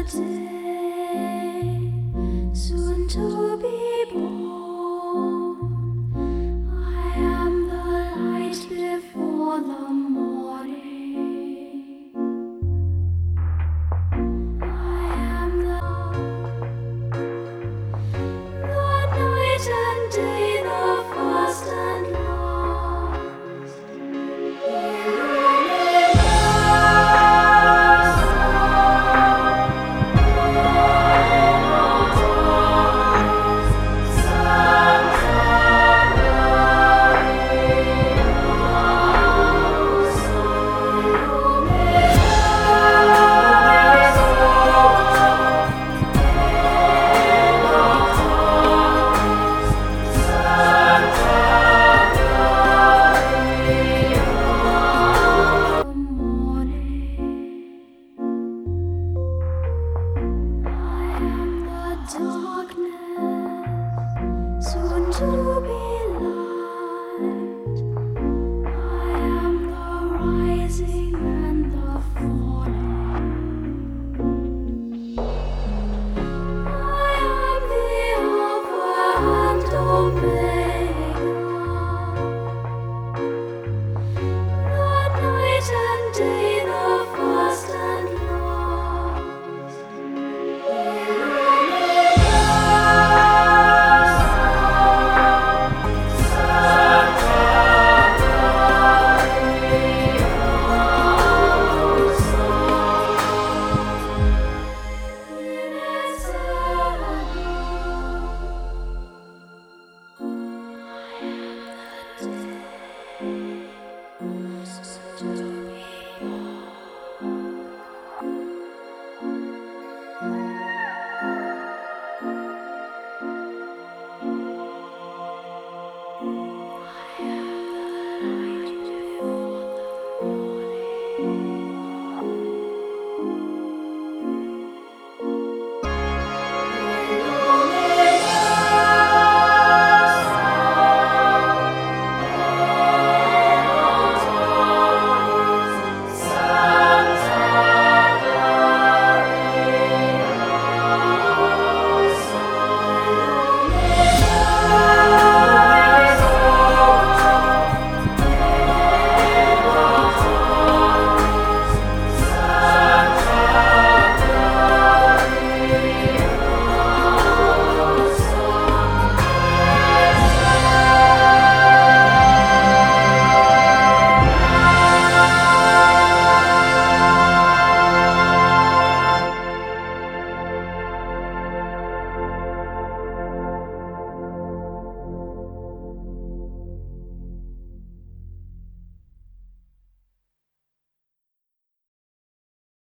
the day soon to be born. I am the light before the morning. I am the night and day, the first and last. Darkness, soon to be light. I am the rising and the falling. I am the Alpha and Omega.